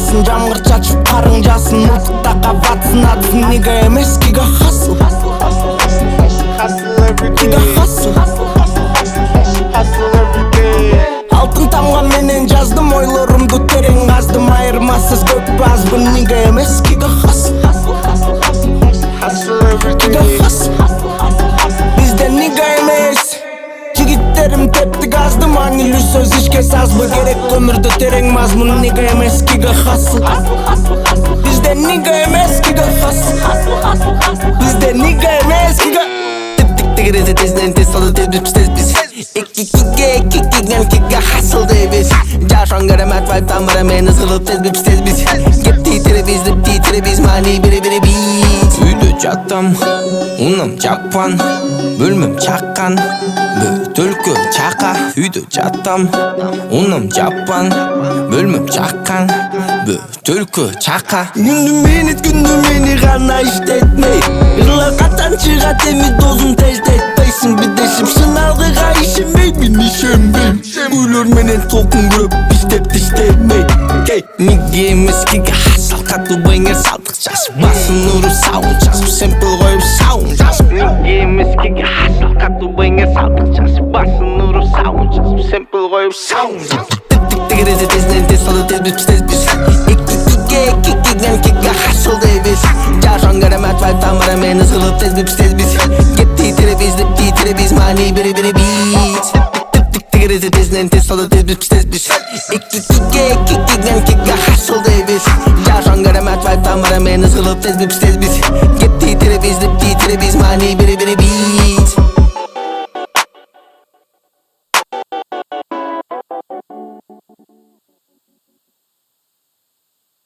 басын, жамғыр чачып қарың жасын. Мылтықта қабатсын адысын, неге емес кига хасыл. Кига хасыл. Алтын тамға менен жаздым, ойлорумду терең қаздым. Айырмасыз көп азбын, неге емес кига хасыл. Кига хасыл. Bizde niga емес. Жигиттерим тепти газды, маанилүү сөз ишке сазбы. Керек өмүрдө терең мазмун, нига эмес кига хасыл. Бизде нига эмес кига хасыл. Бизде нига эмес кига. Типтик тигирезе тезден тез салды, тез биз. Икки-киге кига хасыл дейбиз. Жашан керемет вайп тамыра мени сылып тез биз. Кеп титире биз, мани бири биз. Үйдө жаттам, унам жаппан, бөлмөм чаккан, бөтөлкө чака. Үйдө жаттам, унам жаппан, бөлмөм чаккан, бөтөлкө чака. Күндү мени гана иштетмей, ырлар качан чыгат, эми дозун тездетпейсиң. Бидешим шыналгыга ишенбей, мен ишенбейм. Үйлөр менен толкун көрүп, иштеп иштебей. Неге эмес кига хасыл, катуу бэнгер салдык жазып. Басын уру сауын жазып, сэмпл коюп сауын жазып. Неге эмес кига хасыл, катуу бэнгер салдык жазып. Басын уру сауын жазып, сэмпл коюп сауын жазып. Типтик тигирезе тезден тез салды, тез биз. Икки-киге кига хасыл дейбиз. Жашан керемет вайп тамыра мени сылып тез биз. Кеп титире биз, мани бири биз. Типтик тигирезе тезден тез салды, тез биз. Икки-киге кига хасыл дейбиз. Жашан керемет вайп тамыра мени сылып тез биз. Кеп титире биз.